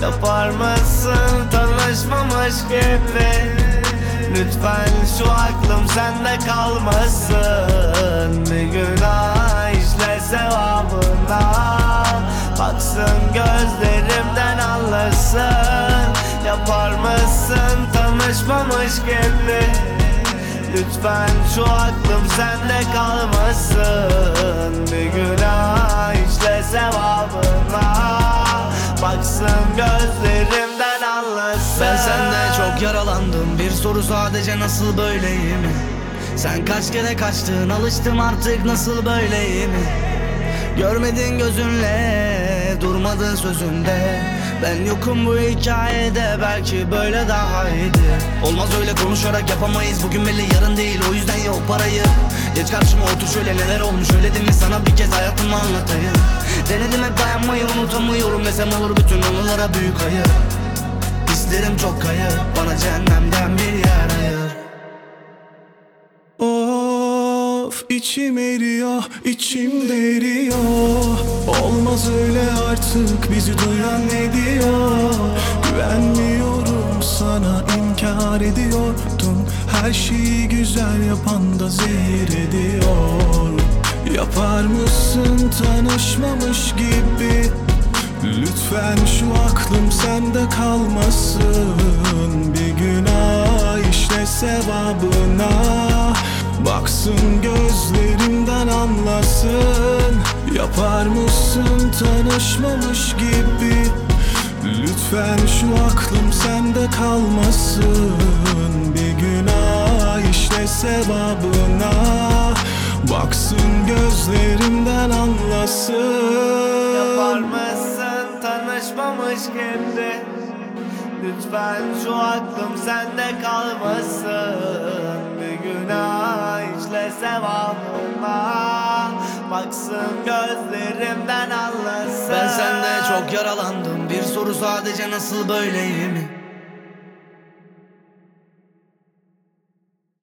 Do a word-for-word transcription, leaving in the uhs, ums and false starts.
Yapar mısın tanışmamış gibi? Lütfen şu aklım sende kalmasın. Bir günah işle sevabına, baksın gözlerimden anlasın. Yapar mısın tanışmamış gibi? Lütfen şu aklım sende kalmasın. Bir günah işle sevabına, baksın gözlerimden anlasın. Ben sende çok yaralandım, bir soru sadece nasıl böyleyim? Sen kaç kere kaçtın, alıştım artık nasıl böyleyim? Görmedin gözünle, durmadın sözünde. Ben yokum bu hikayede, belki böyle daha iyiydi. Olmaz öyle konuşarak, yapamayız bugün belli yarın değil, o yüzden yok parayı. Geç karşıma otur, şöyle neler olmuş öyle değil mi, sana bir kez hayatımı anlatayım. Denedim hep dayanmayı, unutamıyorum desem olur, bütün anılara büyük hayır. Hislerim çok kayıp, bana cehennemden bir yer ayır. Of, içim eriyor, içimde eriyor. Olmaz öyle artık, bizi duyan ne diyor? Güvenmiyorum sana, inkar ediyordun. Her şeyi güzel yapan da zehir ediyor. Yapar mısın tanışmamış gibi? Lütfen şu aklım sende kalmasın. Bir günah işle sevabına, baksın gözlerimden anlasın. Yapar mısın tanışmamış gibi? Lütfen şu aklım sende kalmasın. Bir günah işle sevabına, baksın gözlerimden anlasın. Yapar mısın tanışmamış gibi? Lütfen şu aklım sende kalmasın. Bir günah işle sevabına, baksın gözlerimden anlasın. Ben sende çok yaralandım, bir soru sadece nasıl böyleyim?